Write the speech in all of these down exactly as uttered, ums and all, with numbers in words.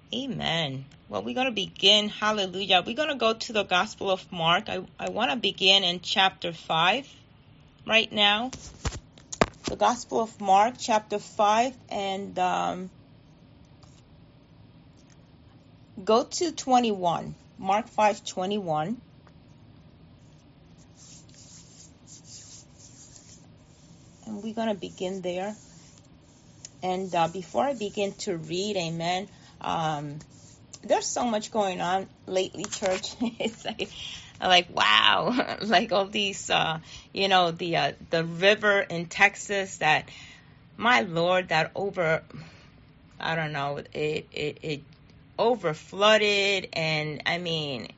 Amen. Well, we're going to begin. Hallelujah. We're going to go to the Gospel of Mark. I, I want to begin in chapter five right now. The Gospel of Mark, chapter five, and um, go to twenty-one. Mark five, twenty-one. And we're going to begin there. And uh, before I begin to read, amen, um, there's so much going on lately, church. It's like, like wow, like all these, uh, you know, the uh, the river in Texas that, my Lord, that over, I don't know, it it, it over flooded, and I mean,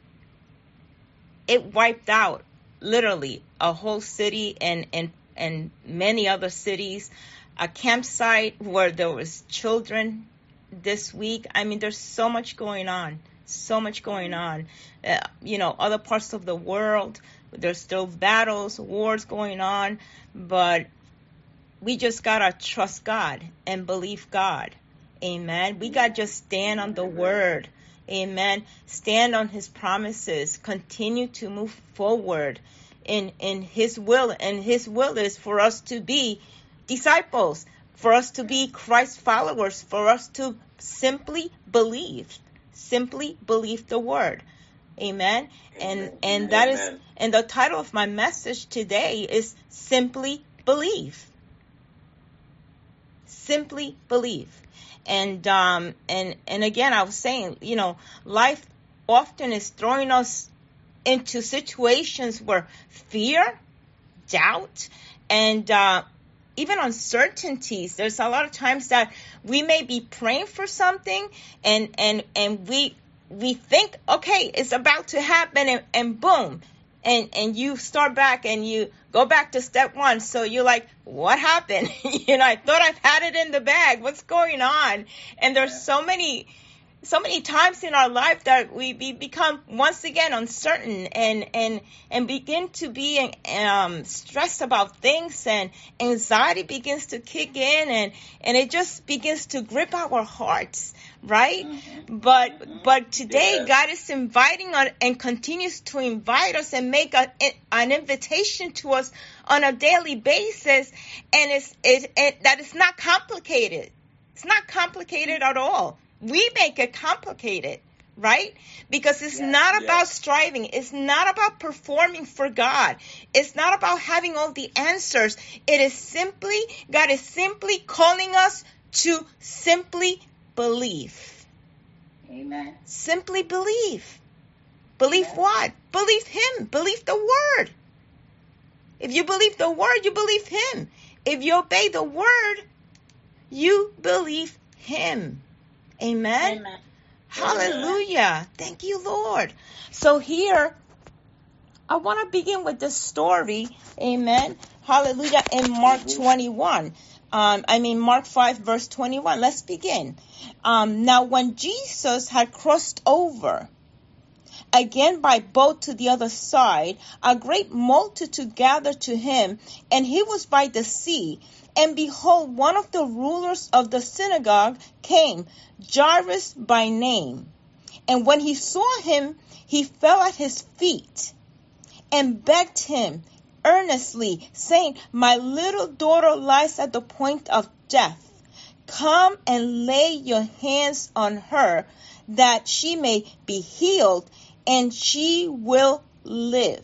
it wiped out literally a whole city and and and many other cities. A campsite where there was children this week. I mean, there's so much going on, so much going on. Uh, you know, other parts of the world, there's still battles, wars going on, but we just gotta trust God and believe God. Amen. We gotta just stand on the word. Amen. Stand on his promises. Continue to move forward in, in his will. And his will is for us to be disciples, for us to be Christ followers, for us to simply believe, simply believe the word. Amen. And and that is, and the title of my message today is Simply Believe. Simply believe. And um and and again, I was saying, you know, life often is throwing us into situations where fear, doubt, and uh even uncertainties. There's a lot of times that we may be praying for something and and and we we think, okay, it's about to happen, and, and boom, and and you start back and you go back to step one. So you're like, what happened? You know, I thought I've had it in the bag. What's going on? And there's so many So many times in our life that we be, become once again uncertain and and and begin to be um, stressed about things, and anxiety begins to kick in, and and it just begins to grip our hearts, right? Mm-hmm. But mm-hmm. but today, yeah. God is inviting us and continues to invite us and make a, an invitation to us on a daily basis, and it's it, it that it's not complicated. It's not complicated at all. We make it complicated, right? Because it's yes, not about yes. striving. It's not about performing for God. It's not about having all the answers. It is simply, God is simply calling us to simply believe. Amen. Simply believe. Believe Amen. What? Believe him. Believe the word. If you believe the word, you believe him. If you obey the word, you believe him. Amen. Amen. Hallelujah. Thank you, Lord. So here, I want to begin with this story. Amen. Hallelujah. In Mark twenty-one. Um, I mean, Mark five, verse twenty-one. Let's begin. Um, now, when Jesus had crossed over again by boat to the other side, a great multitude gathered to him, and he was by the sea. And behold, one of the rulers of the synagogue came, Jairus by name. And when he saw him, he fell at his feet and begged him earnestly, saying, My little daughter lies at the point of death. Come and lay your hands on her, that she may be healed, and she will live.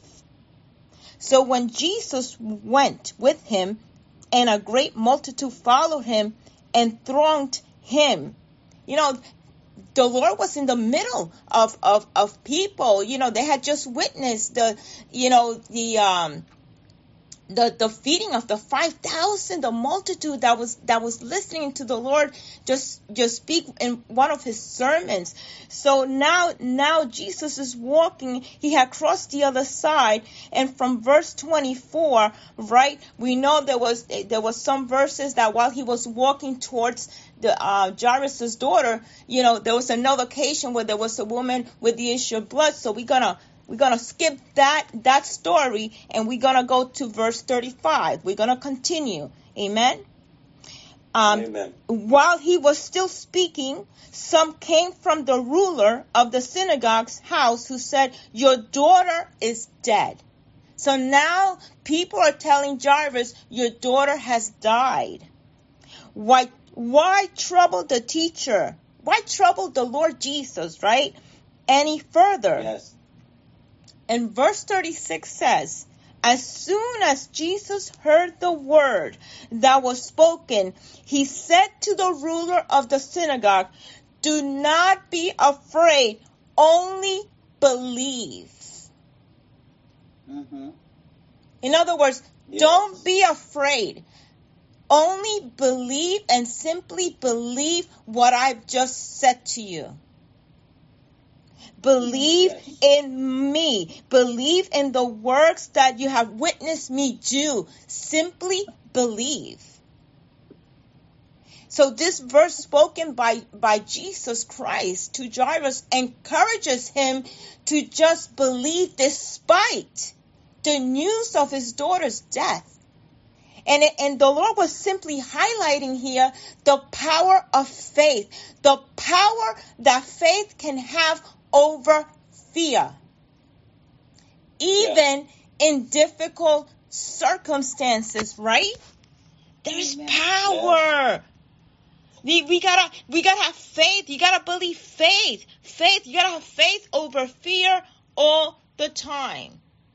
So when Jesus went with him, and a great multitude followed him and thronged him. You know, the Lord was in the middle of, of, of people. You know, they had just witnessed the, you know, the, um, the, the feeding of the five thousand, the multitude that was, that was listening to the Lord just, just speak in one of his sermons. So now, now Jesus is walking. He had crossed the other side. And from verse twenty-four, right, we know there was, there was some verses that while he was walking towards the, uh, Jairus' daughter, you know, there was another occasion where there was a woman with the issue of blood. So we're gonna, We're going to skip that, that story, and we're going to go to verse thirty-five. We're going to continue. Amen. Um, Amen. While he was still speaking, some came from the ruler of the synagogue's house who said, "Your daughter is dead." So now people are telling Jairus, "Your daughter has died." Why, why trouble the teacher? Why trouble the Lord Jesus, right? Any further? Yes. And verse thirty-six says, as soon as Jesus heard the word that was spoken, he said to the ruler of the synagogue, "Do not be afraid, only believe." Mm-hmm. In other words, Yes. don't be afraid. Only believe and simply believe what I've just said to you. Believe Yes. in me. Believe in the works that you have witnessed me do. Simply believe. So this verse spoken by, by Jesus Christ to Jairus encourages him to just believe despite the news of his daughter's death. And, it, and the Lord was simply highlighting here the power of faith, the power that faith can have over fear, even yeah. in difficult circumstances, right? There's Amen. power. Yeah. We, we gotta we gotta have faith. You gotta believe faith. Faith. You gotta have faith over fear all the time.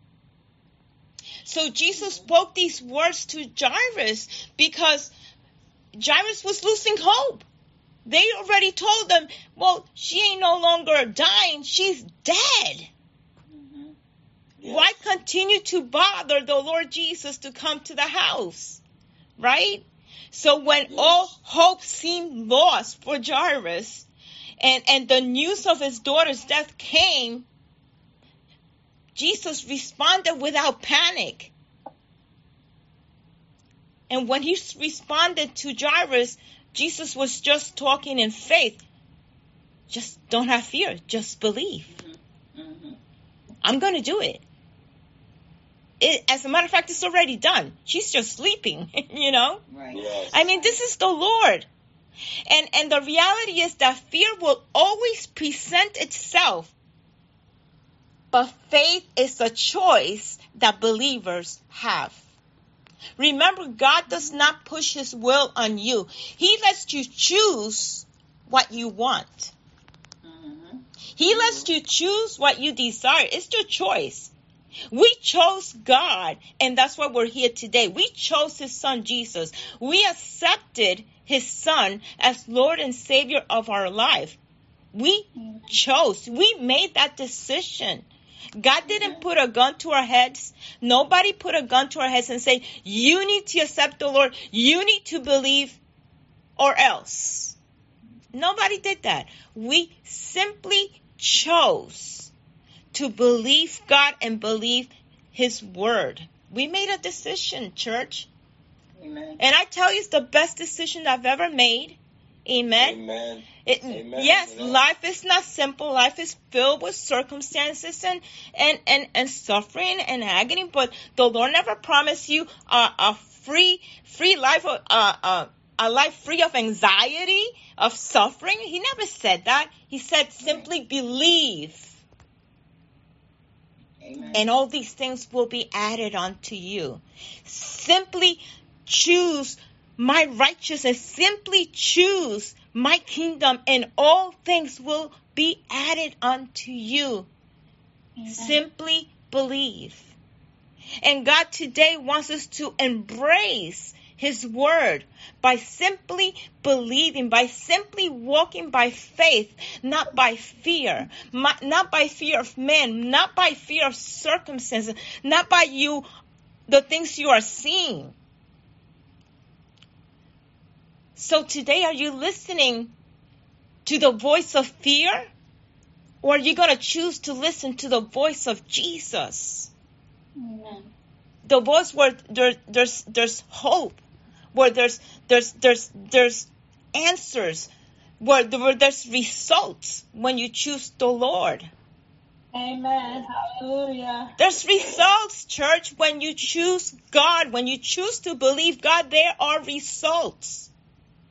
So Jesus spoke these words to Jairus because Jairus was losing hope. They already told them, well, she ain't no longer dying. She's dead. Mm-hmm. Yes. Why continue to bother the Lord Jesus to come to the house? Right? So when Yes. all hope seemed lost for Jairus and, and the news of his daughter's death came, Jesus responded without panic. And when he responded to Jairus, Jesus was just talking in faith. Just don't have fear. Just believe. Mm-hmm. Mm-hmm. I'm going to do it. It. As a matter of fact, it's already done. She's just sleeping, you know? Right. Yes. I mean, this is the Lord. And, and the reality is that fear will always present itself. But faith is a choice that believers have. Remember, God does not push his will on you. He lets you choose what you want. Mm-hmm. He lets you choose what you desire. It's your choice. We chose God, and that's why we're here today. We chose his son, Jesus. We accepted his son as Lord and Savior of our life. We chose. We made that decision. God didn't put a gun to our heads. Nobody put a gun to our heads and say, you need to accept the Lord. You need to believe or else. Nobody did that. We simply chose to believe God and believe his word. We made a decision, church. Amen. And I tell you, it's the best decision I've ever made. Amen. Amen. It, Amen. Yes, Amen. Life is not simple. Life is filled with circumstances and, and, and, and suffering and agony. But the Lord never promised you a, a free free life, uh, uh, a life free of anxiety, of suffering. He never said that. He said simply believe. Amen. And all these things will be added unto you. Simply choose my righteousness. Simply choose my kingdom, and all things will be added unto you. Amen. Simply believe. And God today wants us to embrace his word by simply believing, by simply walking by faith, not by fear, not by fear of men, not by fear of circumstances, not by you, the things you are seeing. So today, are you listening to the voice of fear? Or are you going to choose to listen to the voice of Jesus? Amen. The voice where there, there's there's hope, where there's there's there's there's answers, where, where there's results when you choose the Lord. Amen. Hallelujah. There's results, church, when you choose God, when you choose to believe God, there are results.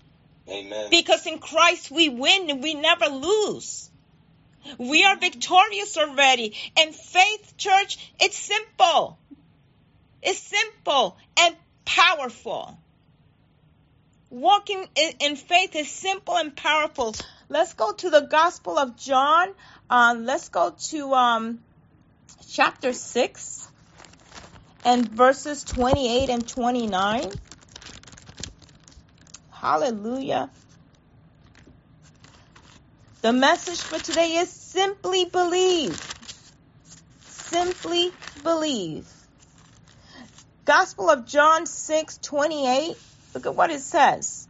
Amen. Because in Christ we win and we never lose. We are victorious already. And faith, church, it's simple. It's simple and powerful. Walking in, in faith is simple and powerful. Let's go to the Gospel of John. Um, let's go to um, chapter six and verses twenty-eight and twenty-nine. Hallelujah. The message for today is simply believe. Simply believe. Gospel of John six twenty-eight. Look at what it says.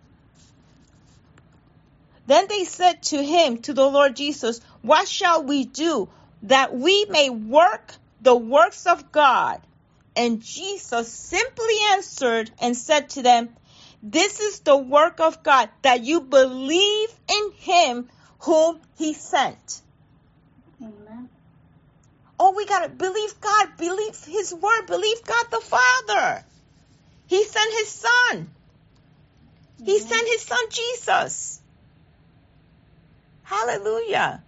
Then they said to him, to the Lord Jesus, what shall we do that we may work the works of God? And Jesus simply answered and said to them, this is the work of God, that you believe in him whom he sent. Amen. Oh, we got to believe God, believe his word, believe God the Father. He sent his son. He Amen. sent his son Jesus. Hallelujah.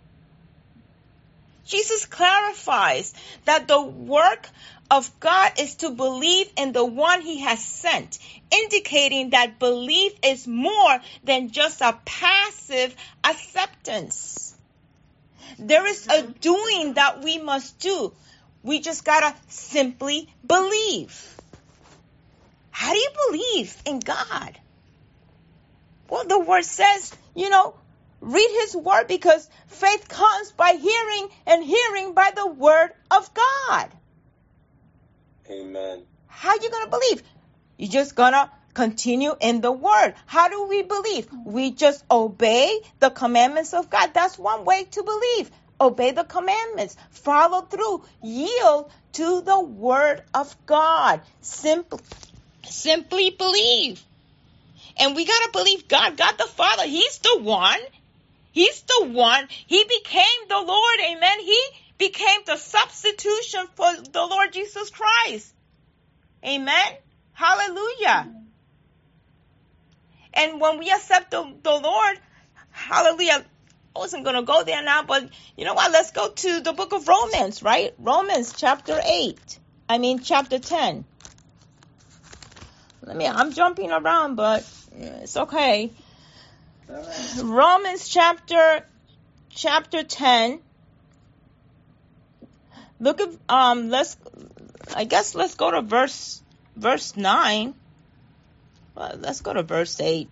Jesus clarifies that the work of God is to believe in the one he has sent, indicating that belief is more than just a passive acceptance. There is a doing that we must do. We just gotta simply believe. How do you believe in God? Well, the word says, you know, read his word, because faith comes by hearing and hearing by the word of God. Amen. How you going to believe? You're just going to continue in the word. How do we believe? We just obey the commandments of God. That's one way to believe. Obey the commandments. Follow through. Yield to the word of God. Simply, simply believe. And we got to believe God, God the Father. He's the one. He's the one. He became the Lord. Amen. He became the substitution for the Lord Jesus Christ. Amen. Hallelujah. And when we accept the, the Lord, hallelujah. I wasn't going to go there now, but you know what? Let's go to the book of Romans, right? Romans chapter eight. I mean, chapter ten. Let me, I'm jumping around, but it's okay. All right. Romans chapter, chapter ten. Look at, um, let's, I guess let's go to verse, verse nine. Well, let's go to verse eight.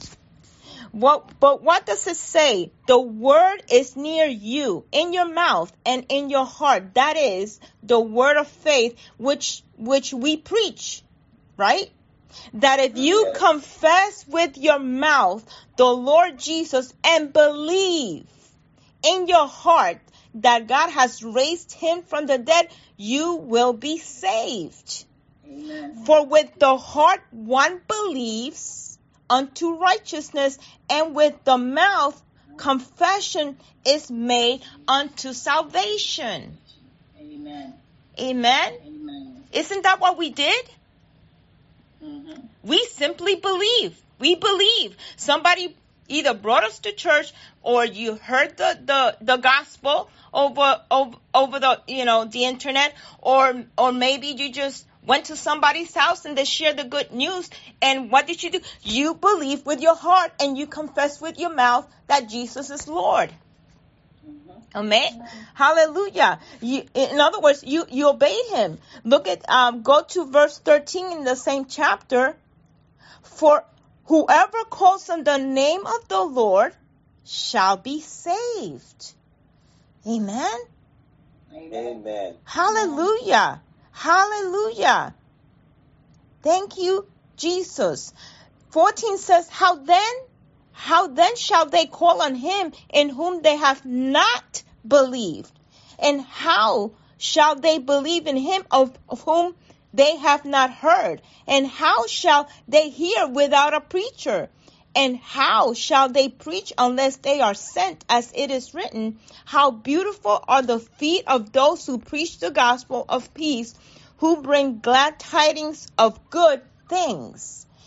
What, but what does it say? The word is near you, in your mouth and in your heart. That is the word of faith, which, which we preach, right? That if you confess with your mouth the Lord Jesus and believe in your heart that God has raised him from the dead, you will be saved. Amen. For with the heart one believes unto righteousness, and with the mouth confession is made unto salvation. Amen. Amen. Amen. Isn't that what we did? Mm-hmm. We simply believe. We believe. Somebody either brought us to church, or you heard the, the, the gospel over, over over the you know the internet, or or maybe you just went to somebody's house and they shared the good news. And what did you do? You believe with your heart and you confess with your mouth that Jesus is Lord. Mm-hmm. Amen. Amen. Hallelujah. You, in other words, you, you obeyed him. Look at, um, go to verse thirteen in the same chapter. For whoever calls on the name of the Lord shall be saved. Amen. Amen. Amen. Hallelujah. Hallelujah. Thank you, Jesus. fourteen says, how then? How then shall they call on him in whom they have not believed? And how shall they believe in him of, of whom they have not heard? And how shall they hear without a preacher? And how shall they preach unless they are sent? As it is written, how beautiful are the feet of those who preach the gospel of peace, who bring glad tidings of good things.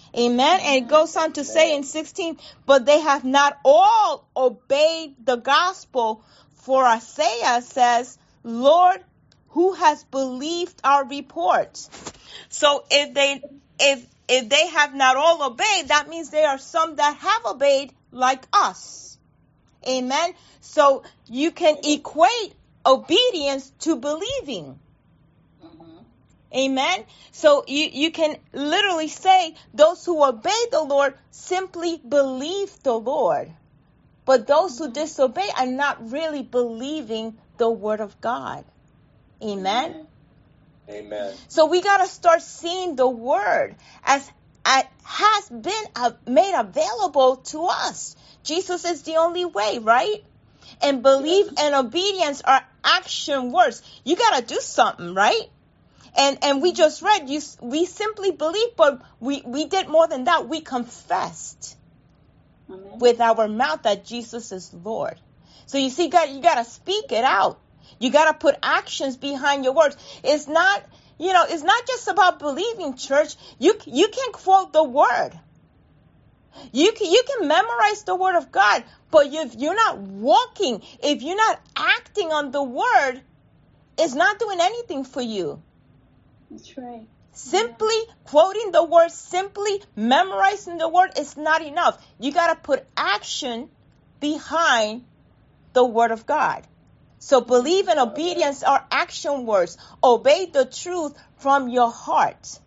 Amen. And it goes on to say in sixteen, but they have not all obeyed the gospel. For Isaiah says, Lord, who has believed our report? So if they, if, if they have not all obeyed, that means there are some that have obeyed like us. Amen. So you can equate obedience to believing. Amen. So you, you can literally say those who obey the Lord simply believe the Lord. But those who disobey are not really believing the word of God. Amen. Amen. So we got to start seeing the word as it has been uh, made available to us. Jesus is the only way, right? And belief Yes. and obedience are action words. You got to do something, right? And and we just read, you, we simply believe, but we, we did more than that. We confessed Amen. with our mouth that Jesus is Lord. So you see, God, you got to speak it out. You got to put actions behind your words. It's not, you know, it's not just about believing, church. You you can quote the word. You can, you can memorize the word of God, but if you're not walking, if you're not acting on the word, it's not doing anything for you. That's right. Simply quoting the word, simply memorizing the word is not enough. You got to put action behind the word of God. So believe and obedience are action words. Obey the truth from your heart.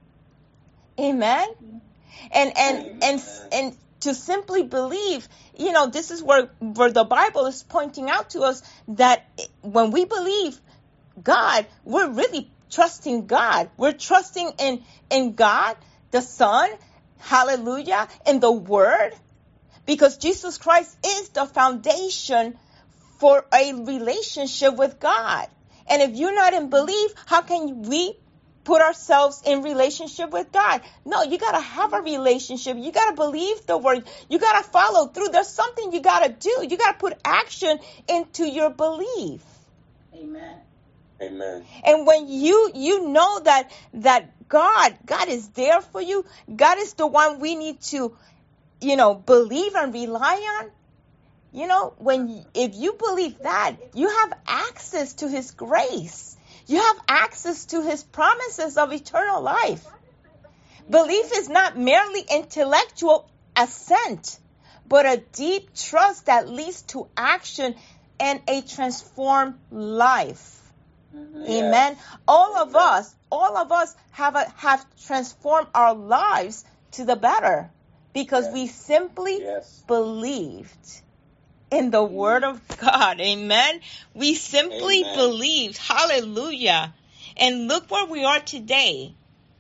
Amen. And and and and to simply believe, you know, this is where where the Bible is pointing out to us that when we believe God, we're really trusting God. We're trusting in, in God, the Son, hallelujah, in the Word, because Jesus Christ is the foundation for a relationship with God. And if you're not in belief, how can we put ourselves in relationship with God? No, you got to have a relationship. You got to believe the Word. You got to follow through. There's something you got to do. You got to put action into your belief. Amen. Amen. And when you you know that that God God is there for you, God is the one we need to, you know, believe and rely on. You know, when if you believe that, you have access to His grace. You have access to His promises of eternal life. Belief is not merely intellectual assent, but a deep trust that leads to action and a transformed life. Mm-hmm. Amen. All of us, all of us have a, have transformed our lives to the better because Yes. we simply Yes. believed in the word of God. Amen. We simply Amen. believed. Hallelujah. And look where we are today.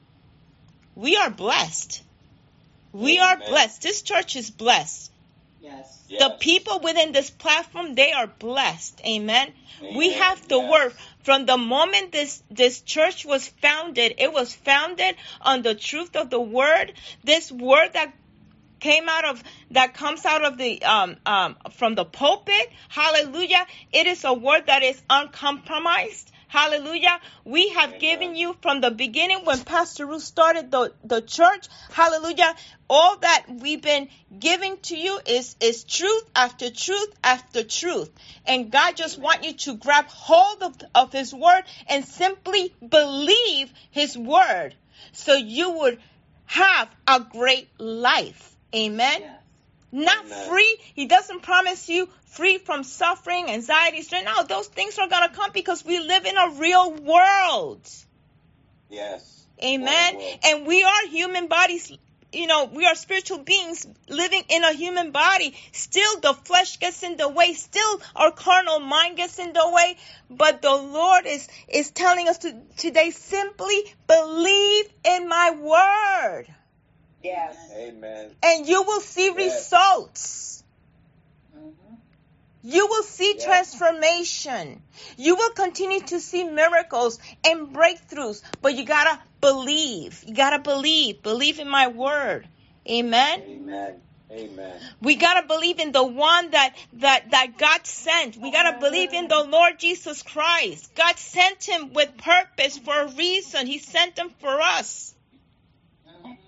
We are blessed. We are Amen. blessed. This church is blessed. Yes. Yes. The people within this platform, they are blessed. Amen. We Amen. have the Yes. word. From the moment this, this church was founded, it was founded on the truth of the word. This word that came out of, that comes out of the, um, um, from the pulpit. Hallelujah. It is a word that is uncompromised. Hallelujah. We have Amen. given you from the beginning when Pastor Ruth started the, the church. Hallelujah. All that we've been giving to you is, is truth after truth after truth. And God just wants you to grab hold of, of His word and simply believe His word so you would have a great life. Amen. Yes. Not Amen. free. He doesn't promise you free from suffering, anxiety, stress. No, those things are going to come because we live in a real world. Yes. Amen. World. And we are human bodies. You know, we are spiritual beings living in a human body. Still, the flesh gets in the way. Still, our carnal mind gets in the way. But the Lord is, is telling us to, today, simply believe in my word. Yes. Amen. And you will see Yes. results. Mm-hmm. You will see Yes. transformation. You will continue to see miracles and breakthroughs. But you got to believe. You got to believe. Believe in my word. Amen. Amen. Amen. We got to believe in the one that, that, that God sent. We got to believe in the Lord Jesus Christ. God sent Him with purpose for a reason. He sent Him for us. Mm-hmm.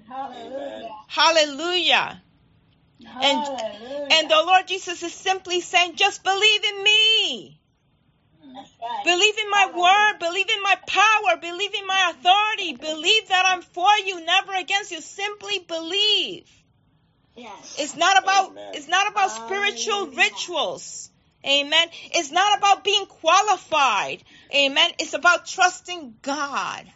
Hallelujah. Hallelujah. And, Hallelujah. and the Lord Jesus is simply saying, just believe in me. That's right. Believe in my word. Believe in my power. Believe in my authority. Believe that I'm for you, never against you. Simply believe. Yes. It's not about, Amen. it's not about spiritual Hallelujah. rituals. Amen. It's not about being qualified. Amen. It's about trusting God.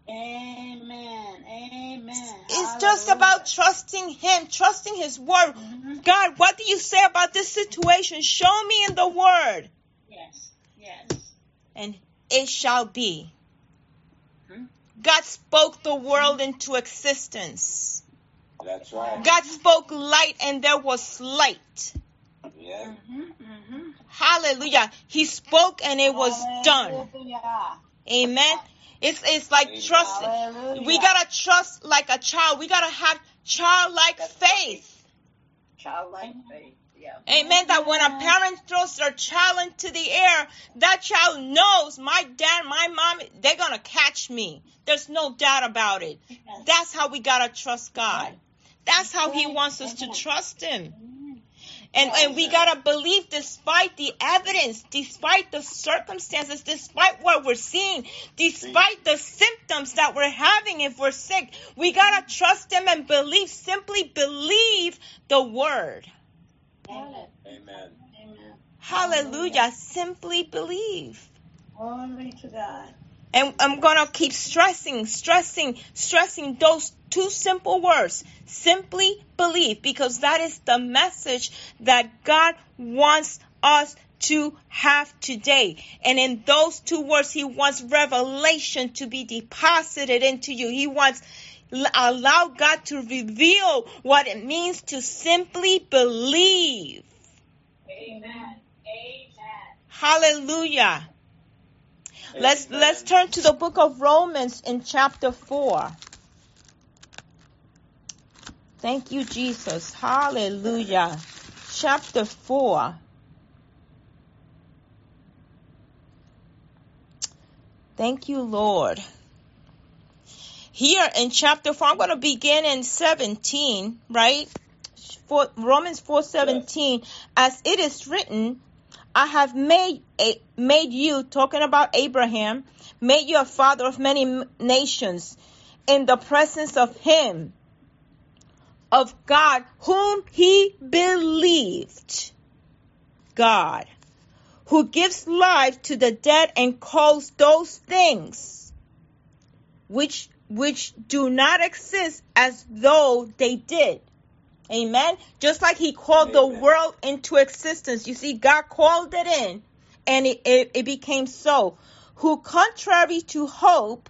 Amen. Amen. It's just Hallelujah. about trusting Him, trusting His word. Mhm. God, what do you say about this situation? Show me in the word. Yes. Yes. And it shall be. Hmm? God spoke the world into existence. That's right. God spoke light and there was light. Yeah. Mm-hmm. Mm-hmm. Hallelujah. He spoke and it was done. Hallelujah. Amen. It's it's like Amen. trusting. Hallelujah. We gotta trust like a child. We gotta have childlike That's faith. Childlike faith. Yeah. Amen. That when a parent throws their child into the air, that child knows my dad, my mom, they're gonna catch me. There's no doubt about it. Yes. That's how we gotta trust God. That's how He Right. wants us to Amen. trust Him. Amen. And, and we gotta believe despite the evidence, despite the circumstances, despite what we're seeing, despite the symptoms that we're having if we're sick. We gotta trust Him and believe, simply believe the word. Amen. Amen. Amen. Hallelujah. Simply believe. Glory to God. And I'm gonna keep stressing, stressing, stressing those two simple words. Simply believe, because that is the message that God wants us to have today. And in those two words, He wants revelation to be deposited into you. He wants allow God to reveal what it means to simply believe. Amen. Amen. Hallelujah. Let's Amen. let's turn to the book of Romans in chapter four. Thank you, Jesus. Hallelujah. Chapter four. Thank you, Lord. Here in chapter four, I'm going to begin in seventeen, right? For Romans four seventeen. Yes. As it is written, I have made a, made you, talking about Abraham, made you a father of many nations in the presence of Him, of God, whom He believed. God, who gives life to the dead and calls those things which which do not exist as though they did. Amen. Just like He called Amen. The world into existence. You see, God called it in and it, it, it became so. Who contrary to hope,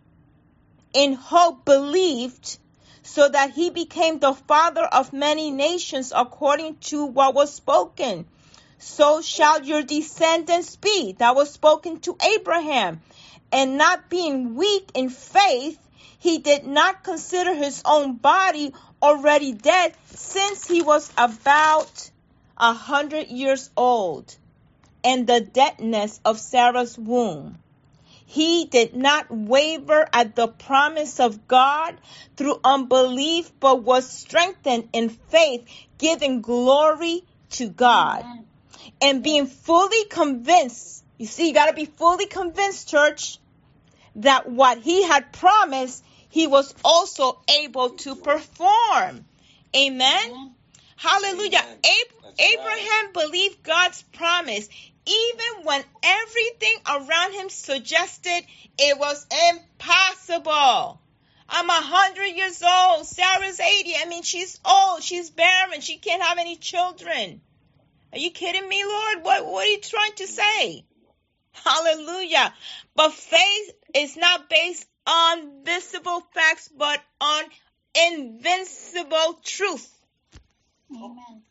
in hope believed, so that He became the father of many nations according to what was spoken. So shall your descendants be. That was spoken to Abraham. And not being weak in faith, he did not consider his own body already dead, since he was about a hundred years old, and the deadness of Sarah's womb. He did not waver at the promise of God through unbelief, but was strengthened in faith, giving glory to God. Amen. And being fully convinced, you see, you got to be fully convinced, church, that what He had promised, He was also able to perform. Amen. Amen. Hallelujah. Amen. Ab- Abraham right. believed God's promise, even when everything around him suggested it was impossible. I'm a hundred years old. Sarah's eighty. I mean, she's old. She's barren. She can't have any children. Are you kidding me, Lord? What, what are you trying to say? Hallelujah. But faith is not based on visible facts, but on invincible truth. Amen.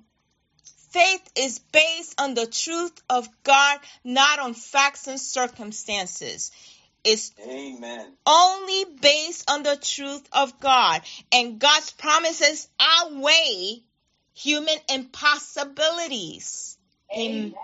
Faith is based on the truth of God, not on facts and circumstances. It's Amen. only based on the truth of God. And God's promises outweigh human impossibilities. Amen.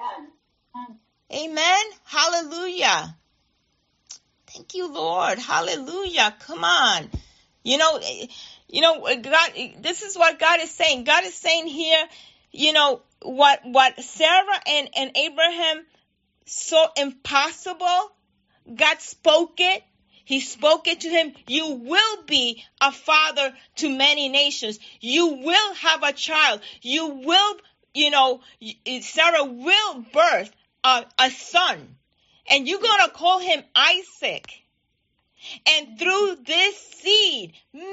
Amen. Hallelujah. Thank you, Lord. Hallelujah. Come on. You know, You know, God, this is what God is saying. God is saying here, you know, what, what Sarah and, and Abraham saw impossible, God spoke it. He spoke it to him. You will be a father to many nations. You will have a child. You will, you know, Sarah will birth a, a son. And you're going to call him Isaac. And through this seed,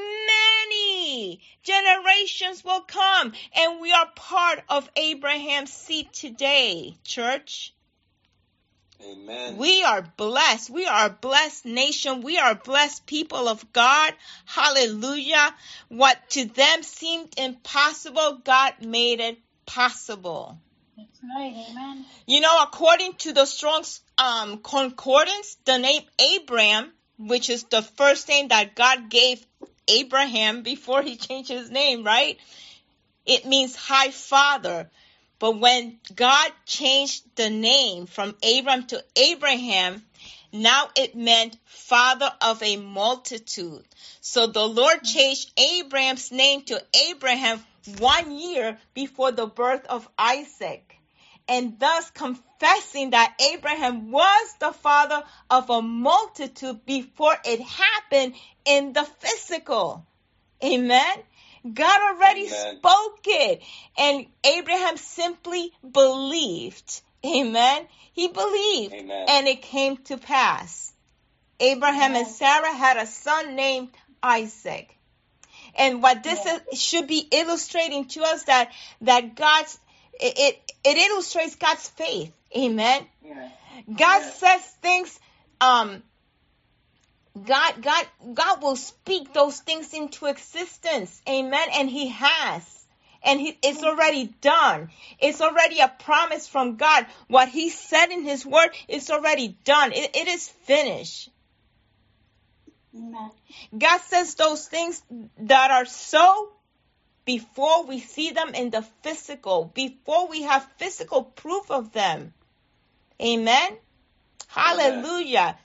many generations will come. And we are part of Abraham's seed today, church. Amen. We are blessed. We are a blessed nation. We are blessed people of God. Hallelujah. What to them seemed impossible, God made it possible. That's right. Amen. You know, according to the Strong's um, Concordance, the name Abraham, which is the first name that God gave Abraham before he changed his name, right? It means high father. But when God changed the name from Abram to Abraham, now it meant father of a multitude. So the Lord changed Abraham's name to Abraham one year before the birth of Isaac, and thus confessing that Abraham was the father of a multitude before it happened in the physical. Amen. God already Amen. spoke it, and Abraham simply believed. Amen. He believed, Amen. and it came to pass. Abraham Amen. and Sarah had a son named Isaac. And what this Yeah. is, should be illustrating to us that that God's it it, it illustrates God's faith. Amen. Yeah. God Yeah. says things. Um, God, God, God will speak those things into existence. Amen. And He has. And he, it's already done. It's already a promise from God. What He said in His word, it's already done. It, it is finished. Amen. God says those things that are so before we see them in the physical, before we have physical proof of them. Amen. Hallelujah.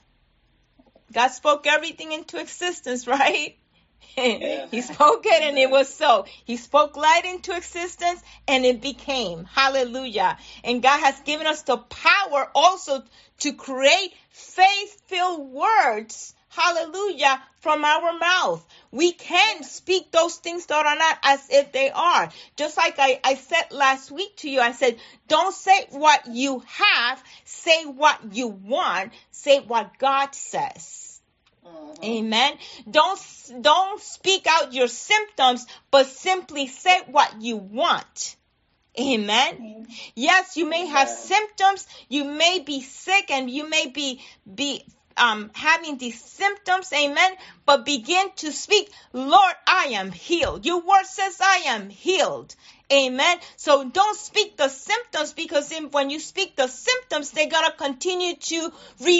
God spoke everything into existence, right? Yeah. He spoke it and it was so. He spoke light into existence and it became. Hallelujah. And God has given us the power also to create faith-filled words. Hallelujah. From our mouth. We can speak those things that are not as if they are. Just like I, I said last week to you, I said, don't say what you have. Say what you want. Say what God says. Mm-hmm. Amen. Don't, don't speak out your symptoms, but simply say what you want. Amen. Mm-hmm. Yes, you may have symptoms. You may be sick and you may be, be, um, having these symptoms. Amen. But begin to speak, Lord, I am healed. Your word says I am healed. Amen. So don't speak the symptoms, because in, when you speak the symptoms, they're going to continue to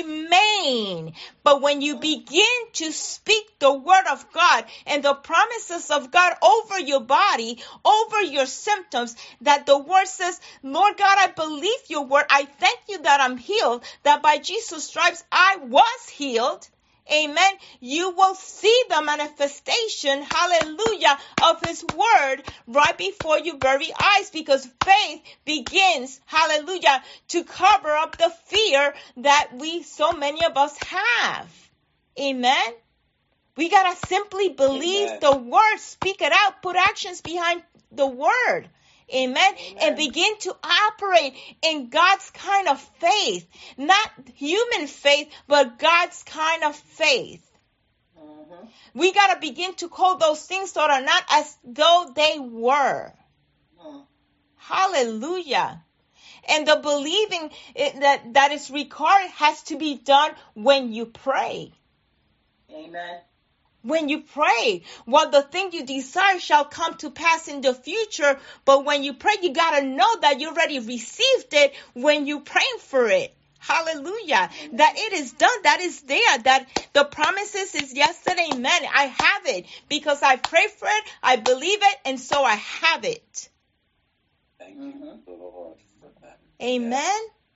remain. But when you begin to speak the word of God and the promises of God over your body, over your symptoms, that the word says, Lord God, I believe your word. I thank you that I'm healed, that by Jesus' stripes I was healed. Amen. You will see the manifestation, hallelujah, of His word right before your very eyes, because faith begins, hallelujah, to cover up the fear that we, so many of us have. Amen. We got to simply believe Amen. The word, speak it out, put actions behind the word. Amen. Amen. And begin to operate in God's kind of faith. Not human faith, but God's kind of faith. Mm-hmm. We got to begin to call those things that are not as though they were. Mm. Hallelujah. And the believing that, that is required has to be done when you pray. Amen. When you pray, well, the thing you desire shall come to pass in the future. But when you pray, you got to know that you already received it when you praying for it. Hallelujah. That it is done. That is there. That the promises is yes and amen. I have it because I pray for it. I believe it. And so I have it. Thank you, Lord, for that. Amen.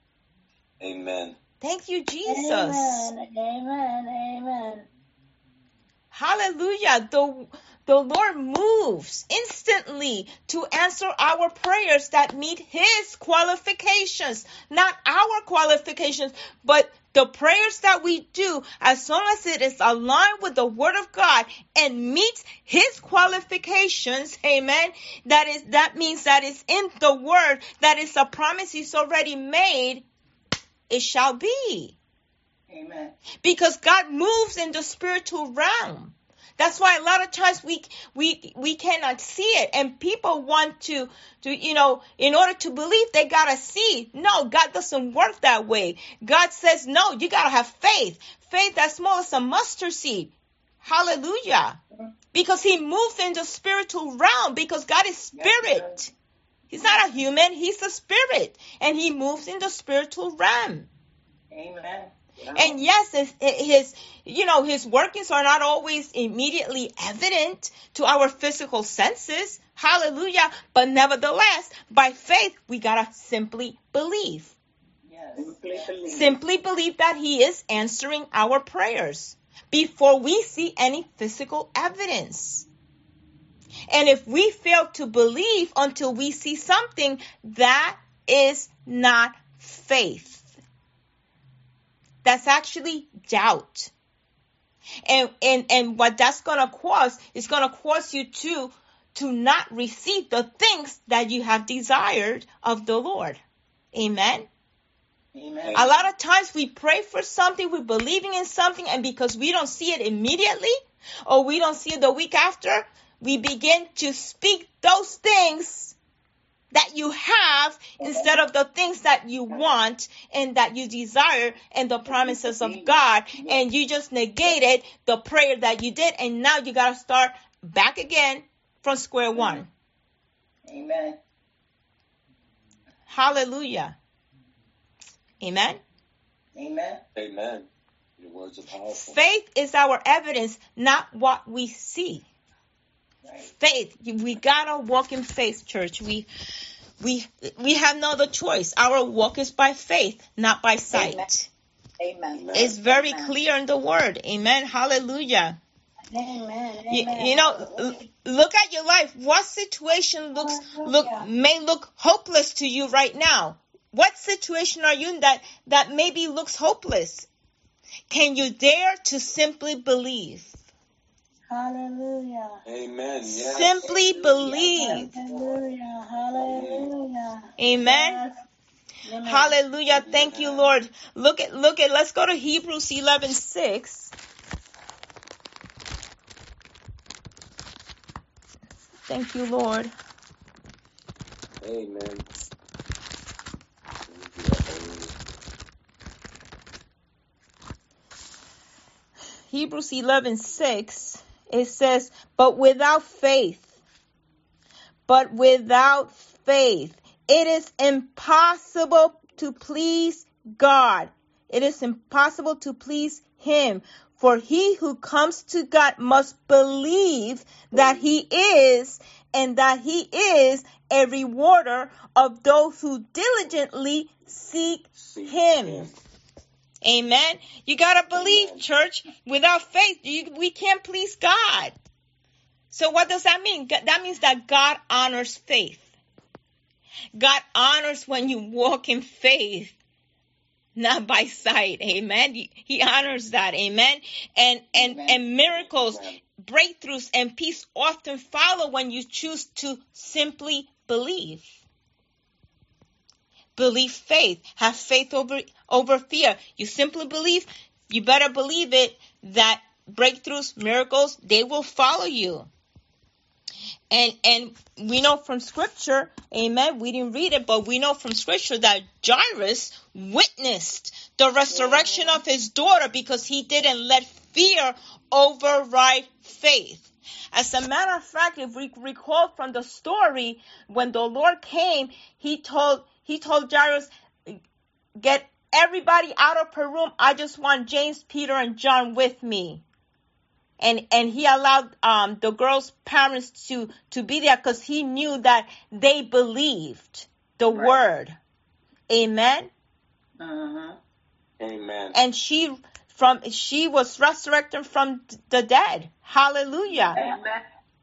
Amen. Thank you, Jesus. Amen. Amen. Amen. Hallelujah. The, the Lord moves instantly to answer our prayers that meet his qualifications, not our qualifications, but the prayers that we do, as long as it is aligned with the word of God and meets his qualifications, amen, that is, that means that it's in the word, that is a promise he's already made, it shall be. Amen. Because God moves in the spiritual realm. That's why a lot of times we we we cannot see it, and people want to to you know, in order to believe they gotta see. No, God doesn't work that way. God says no, you gotta have faith. Faith as small as a mustard seed. Hallelujah. Because he moves in the spiritual realm, because God is spirit. He's not a human, he's a spirit, and he moves in the spiritual realm. Amen. And yes, his, his, you know, his workings are not always immediately evident to our physical senses. Hallelujah. But nevertheless, by faith, we gotta simply believe. Yes. Simply believe. Simply believe that he is answering our prayers before we see any physical evidence. And if we fail to believe until we see something, that is not faith. That's actually doubt. And, and, and what that's going to cause is going to cause you to, to not receive the things that you have desired of the Lord. Amen. Amen. A lot of times we pray for something, we're believing in something, and because we don't see it immediately, or we don't see it the week after, we begin to speak those things that you have instead of the things that you want and that you desire and the promises of God, and you just negated the prayer that you did, and now you got to start back again from square one. Amen. Hallelujah. Amen. Amen. Amen. Your words are powerful. Faith is our evidence, not what we see. Right. Faith. We gotta walk in faith, church. We we we have no other choice. Our walk is by faith, not by sight. Amen. Amen. It's very Amen. clear in the word. Amen. Hallelujah. Amen. You, Amen. you know, l- look at your life. What situation looks look may look hopeless to you right now? What situation are you in that that maybe looks hopeless? Can you dare to simply believe? Hallelujah. Amen. Yes. Simply believe. Hallelujah. Hallelujah. Amen. Amen. Hallelujah. Thank you, Lord. Look at, look at, let's go to Hebrews eleven six. Thank you, Lord. Amen. Hebrews eleven six. It says, but without faith, but without faith, it is impossible to please God. It is impossible to please him. For he who comes to God must believe that he is, and that he is a rewarder of those who diligently seek him. Amen. You got to believe, church. Without faith, you, we can't please God. So what does that mean? That means that God honors faith. God honors when you walk in faith, not by sight. Amen. He, he honors that. Amen. And, and, Amen. and miracles, Amen. breakthroughs, and peace often follow when you choose to simply believe. Believe faith. Have faith over, over fear. You simply believe, you better believe it, that breakthroughs, miracles, they will follow you. And and we know from scripture, amen, we didn't read it, but we know from scripture that Jairus witnessed the resurrection of his daughter because he didn't let fear override faith. As a matter of fact, if we recall from the story, when the Lord came, he told he told Jairus, get everybody out of her room. I just want James, Peter, and John with me. And and he allowed um, the girls' parents to, to be there because he knew that they believed the right. word. Amen? Uh-huh. Amen. And she from she was resurrected from the dead. Hallelujah. Amen.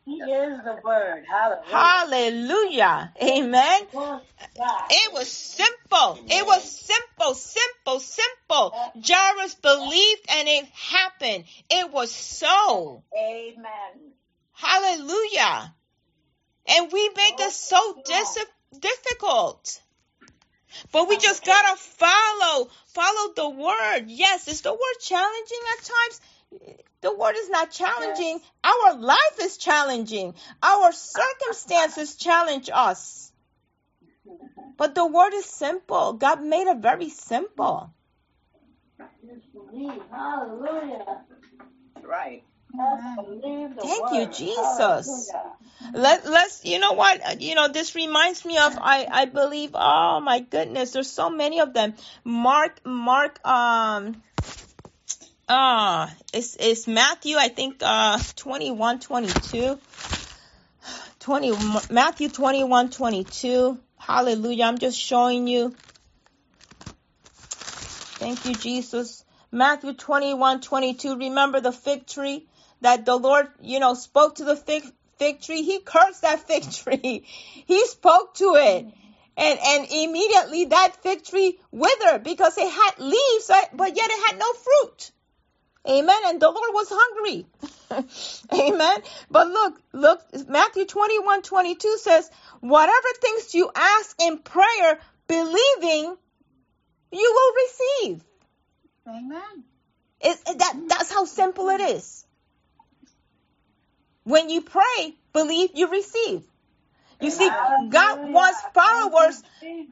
He is the word. Hallelujah. Hallelujah. Amen. Glory to God. It was simple. It was simple, simple, simple. Jairus believed and it happened. It was so. Amen. Hallelujah. And we make it so dis- difficult. But we just gotta follow, follow the word. Yes, is the word challenging at times? The word is not challenging. Our life is challenging. Our circumstances challenge us. But the word is simple. God made it very simple. Just believe. Hallelujah. Right. Just believe the Thank word. you, Jesus. Hallelujah. Let, let's, you know what, you know, this reminds me of, I, I believe, oh my goodness, there's so many of them. Mark, Mark, um, uh, it's, it's Matthew, I think, uh, twenty-one, twenty-two, twenty, Matthew twenty-one, twenty-two. Hallelujah. I'm just showing you. Thank you, Jesus. Matthew twenty-one, twenty-two. Remember the fig tree that the Lord, you know, spoke to the fig fig tree? He cursed that fig tree. He spoke to it. And, and immediately that fig tree withered because it had leaves, but yet it had no fruit. Amen. And the Lord was hungry. Amen. But look, look, Matthew twenty-one, twenty-two says, whatever things you ask in prayer, believing, you will receive. Amen. It, that, that's how simple it is. When you pray, believe, you receive. You see, God wants followers,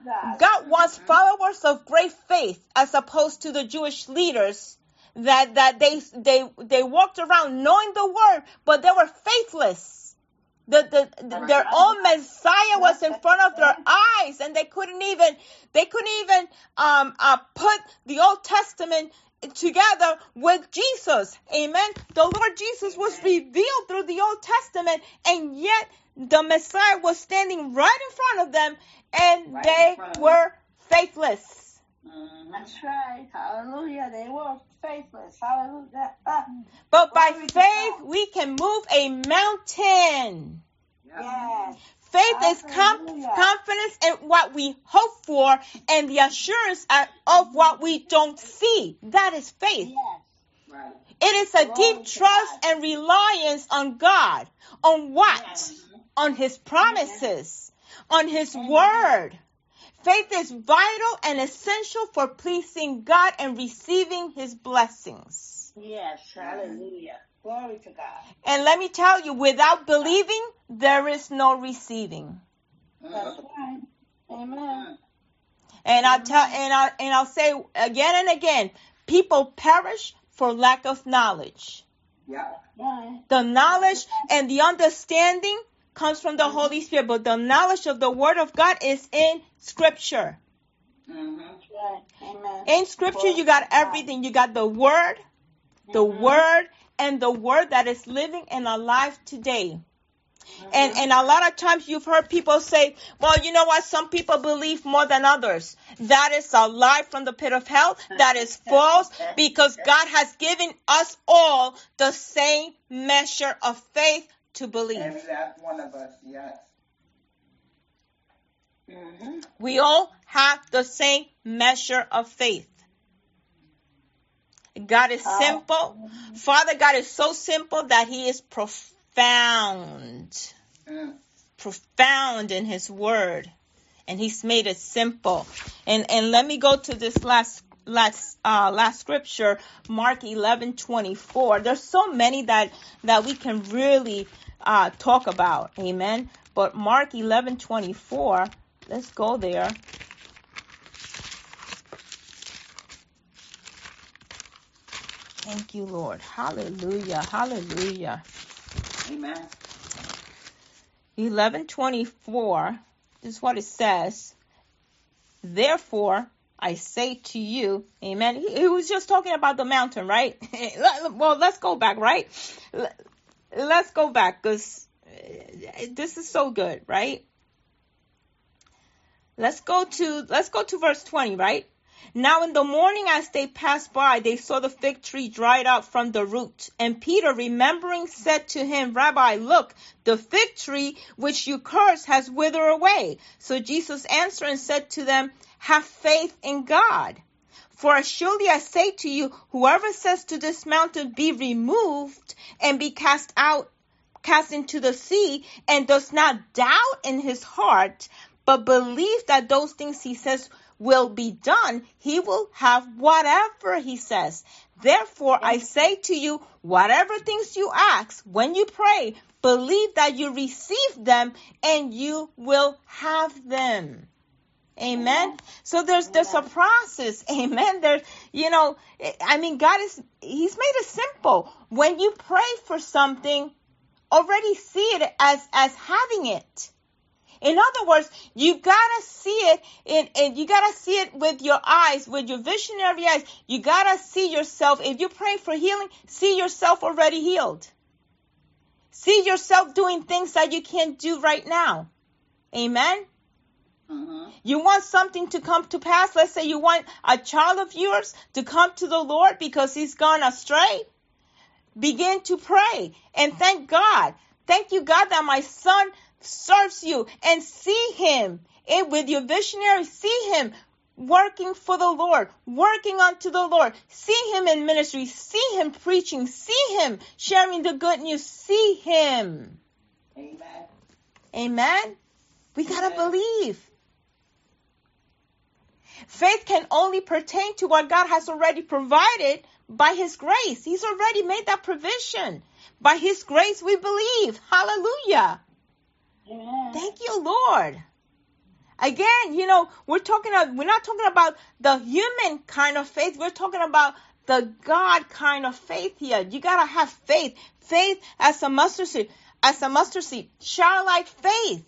God wants followers of great faith as opposed to the Jewish leaders that, that they, they, they walked around knowing the word, but they were faithless. The, the, the, their own Messiah was in front of their eyes, and they couldn't even, they couldn't even, um, uh, put the Old Testament together with Jesus. Amen. The Lord Jesus was revealed through the Old Testament, and yet the Messiah was standing right in front of them, and Right they in front of were faithless. That's right. Hallelujah. They were faithless. Hallelujah. Ah. But by Glory to faith, God. we can move a mountain. Yes. Faith is com- Hallelujah. confidence in what we hope for and the assurance of what we don't see. That is faith. Yes. Right. It is a Glory deep to trust God. and reliance on God. On what? Yes. On His promises. On His word. Faith is vital and essential for pleasing God and receiving His blessings. Yes. Hallelujah. Glory to God. And let me tell you, without believing, there is no receiving. That's right. Amen. And I'll tell, and I and I'll say again and again, people perish for lack of knowledge. Yeah. Right. The knowledge and the understanding comes from the Holy Spirit, but the knowledge of the Word of God is in Scripture. Mm-hmm. That's right. Amen. In Scripture, you got everything. You got the Word, the Mhm. Word, and the Word that is living and alive today. Mhm. And and a lot of times you've heard people say, well, you know what? Some people believe more than others. That is a lie from the pit of hell. That is false, because God has given us all the same measure of faith to believe. Every last one of us, yes. Mhm. We all have the same measure of faith. God is simple. Father God is so simple that He is profound. Mm. Profound in His word. And He's made it simple. And and let me go to this last last uh last scripture, Mark eleven twenty-four. There's so many that that we can really uh talk about. Amen. But Mark eleven twenty-four, let's go there. Thank you, Lord. Hallelujah. Hallelujah. Amen. eleven twenty-four, this is what it says. Therefore, I say to you, amen. He, he was just talking about the mountain, right? Well, let's go back, right? Let's go back, because this is so good, right? Let's go to, let's go to verse twenty, right? Now in the morning as they passed by, they saw the fig tree dried up from the root. And Peter, remembering, said to him, Rabbi, look, the fig tree which you cursed has withered away. So Jesus answered and said to them, have faith in God. For surely I say to you, whoever says to this mountain, be removed and be cast out, cast into the sea, and does not doubt in his heart, but believe that those things he says will be done, he will have whatever he says. Therefore, I say to you, whatever things you ask, when you pray, believe that you receive them and you will have them. Amen. So there's, there's a process. Amen. There's, you know, I mean, God is, he's made it simple. When you pray for something, already see it as, as having it. In other words, you gotta see it in, and you gotta see it with your eyes, with your visionary eyes. You gotta see yourself. If you pray for healing, see yourself already healed. See yourself doing things that you can't do right now. Amen. Mm-hmm. You want something to come to pass. Let's say you want a child of yours to come to the Lord because he's gone astray. Begin to pray and thank God. Thank you, God, that my son serves you, and see him and with your visionary, see him working for the Lord, working unto the Lord, see him in ministry, see him preaching, see him sharing the good news, see him. Amen. Amen. We gotta Amen. believe. Faith can only pertain to what God has already provided by his grace. He's already made that provision. By his grace we believe. Hallelujah. Amen. Thank you, Lord. Again, you know, we're talking about, we're not talking about the human kind of faith. We're talking about the God kind of faith here. You got to have faith. Faith as a mustard seed, as a mustard seed, childlike faith.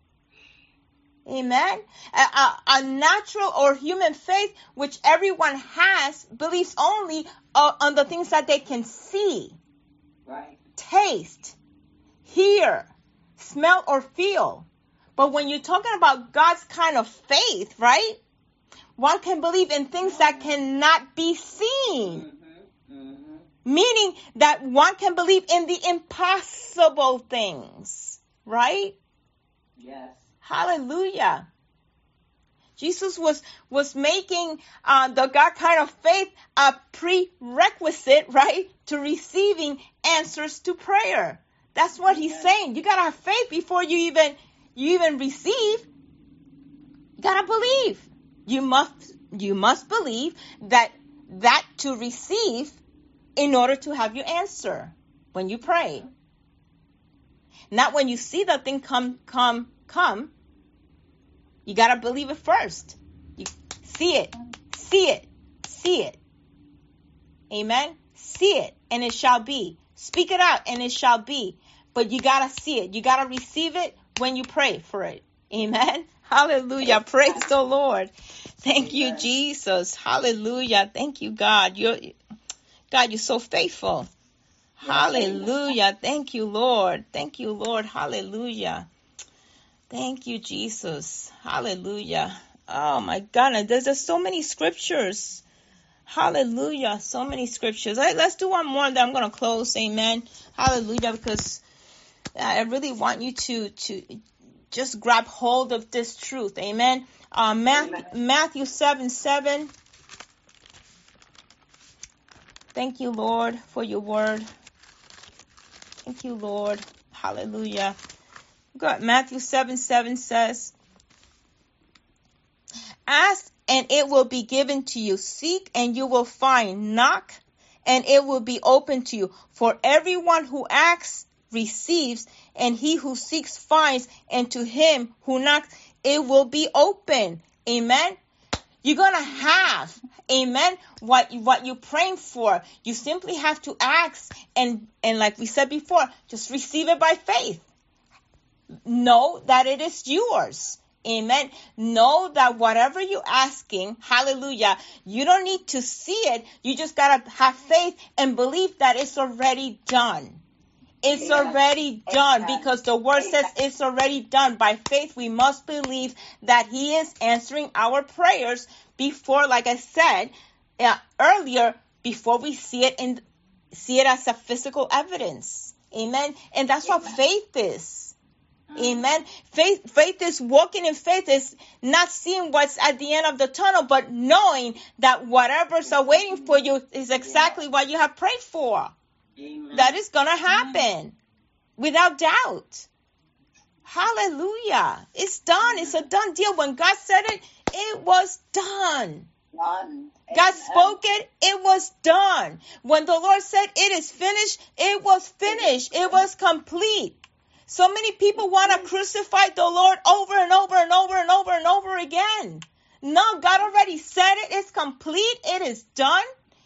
Amen. A, a, a natural or human faith, which everyone has, believes only uh, on the things that they can see, right, taste, hear, smell, or feel. But when you're talking about God's kind of faith, right? One can believe in things that cannot be seen. Mm-hmm. Mm-hmm. Meaning that one can believe in the impossible things, right? Yes. Hallelujah. Jesus was, was making uh, the God kind of faith a prerequisite, right, to receiving answers to prayer. That's what he's saying. You gotta have faith before you even you even receive. You gotta believe. You must you must believe that that to receive in order to have your answer when you pray. Not when you see the thing come come come. You gotta believe it first. You see it, see it, see it. Amen. See it, and it shall be. Speak it out, and it shall be. But you got to see it. You got to receive it when you pray for it. Amen. Hallelujah. Praise the Lord. Thank you, Jesus. Hallelujah. Thank you, God. You're, God, you're so faithful. Hallelujah. Thank you, Lord. Thank you, Lord. Hallelujah. Thank you, Jesus. Hallelujah. Oh, my God. There's just so many scriptures. Hallelujah. So many scriptures. All right, let's do one more, then I'm going to close. Amen. Hallelujah. Because I really want you to, to just grab hold of this truth. Amen. Uh, Matthew, Matthew seven seven. Thank you, Lord, for your word. Thank you, Lord. Hallelujah. God, Matthew seven seven says, ask and it will be given to you. Seek and you will find. Knock and it will be open to you. For everyone who asks receives, and he who seeks finds, and to him who knocks it will be open. Amen. You're gonna have, amen, what what you're praying for. You simply have to ask, and and like we said before, just receive it by faith. Know that it is yours. Amen. Know that whatever you're asking, hallelujah, you don't need to see it. You just got to have faith and believe that it's already done. It's Yes. already done Amen. because the word Amen. says it's already done. By faith, we must believe that he is answering our prayers before, like I said uh, earlier, before we see it in see it as a physical evidence. Amen. And that's what Amen. faith is. Amen. Faith, faith is walking in faith, is not seeing what's at the end of the tunnel, but knowing that whatever's awaiting for you is exactly what you have prayed for. Amen. That is going to happen without doubt. Hallelujah. It's done. It's a done deal. When God said it, it was done. Done. God Amen. spoke it, it was done. When the Lord said it is finished, it was finished. It was complete. So many people want to crucify the Lord over and over and over and over and over again. No, God already said it. It's complete. It is done.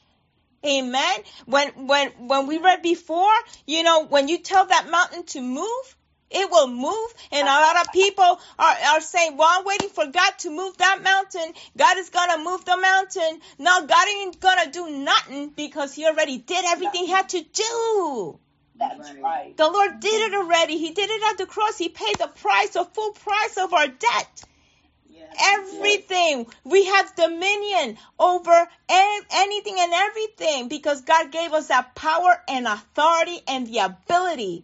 Amen. When when when we read before, you know, when you tell that mountain to move, it will move. And a lot of people are, are saying, well, I'm waiting for God to move that mountain. God is going to move the mountain. No, God ain't going to do nothing because he already did everything he had to do. That's right. The Lord did it already. He did it at the cross. He paid the price, the full price of our debt. Yes. Everything. We have dominion over an- anything and everything because God gave us that power and authority and the ability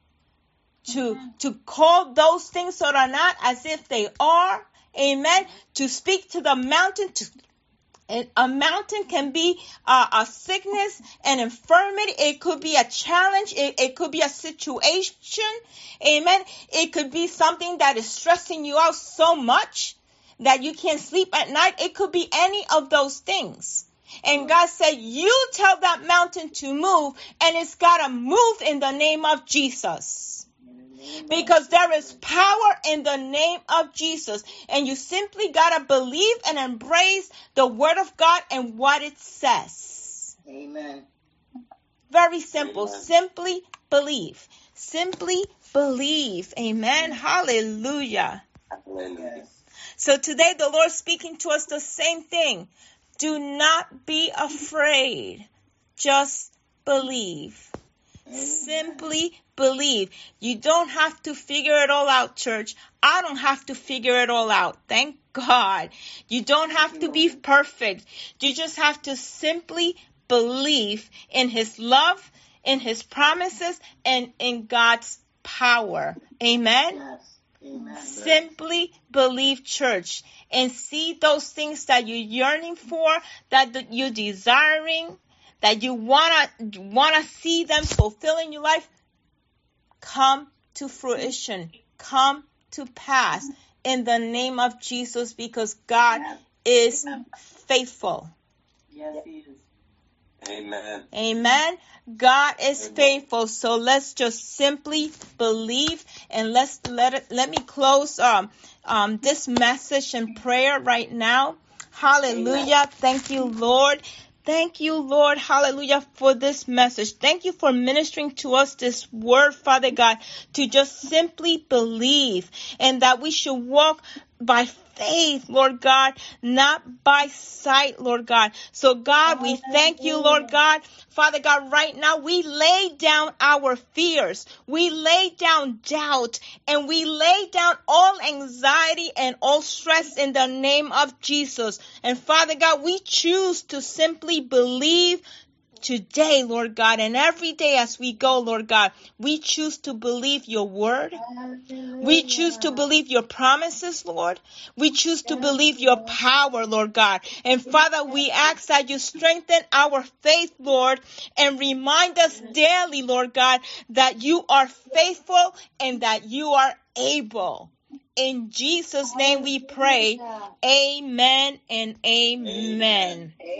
to, to call those things that are not as if they are. Amen. To speak to the mountain, to And a mountain can be uh, a sickness, an infirmity. It could be a challenge. It, it could be a situation. Amen. It could be something that is stressing you out so much that you can't sleep at night. It could be any of those things. And God said, you tell that mountain to move, and it's got to move in the name of Jesus. Because there is power in the name of Jesus. And you simply got to believe and embrace the word of God and what it says. Amen. Very simple. Amen. Simply believe. Simply believe. Amen. Hallelujah. Hallelujah. Yes. So today the Lord speaking to us the same thing. Do not be afraid. Just believe. Simply believe. You don't have to figure it all out, church. I don't have to figure it all out. Thank God. You don't have to be perfect. You just have to simply believe in his love, in his promises, and in God's power. Amen. Yes. Amen. Simply believe, church, and see those things that you're yearning for, that you're desiring, that you wanna wanna see them fulfill in your life, come to fruition, come to pass in the name of Jesus, because God is faithful. Yes, he is. Amen. Amen. God is Amen. faithful. So let's just simply believe, and let's let it let me close um um this message in prayer right now. Hallelujah. Thank you, Lord. Thank you, Lord, hallelujah, for this message. Thank you for ministering to us this word, Father God, to just simply believe, and that we should walk by faith, Lord God, not by sight, Lord God. So, God, we thank you, Lord God. Father God, right now, we lay down our fears. We lay down doubt, and we lay down all anxiety and all stress in the name of Jesus. And Father God, we choose to simply believe today, Lord God, and every day as we go, Lord God, we choose to believe your word. We choose to believe your promises, Lord. We choose to believe your power, Lord God. And Father, we ask that you strengthen our faith, Lord, and remind us daily, Lord God, that you are faithful and that you are able. In Jesus' name we pray. Amen and amen. Amen.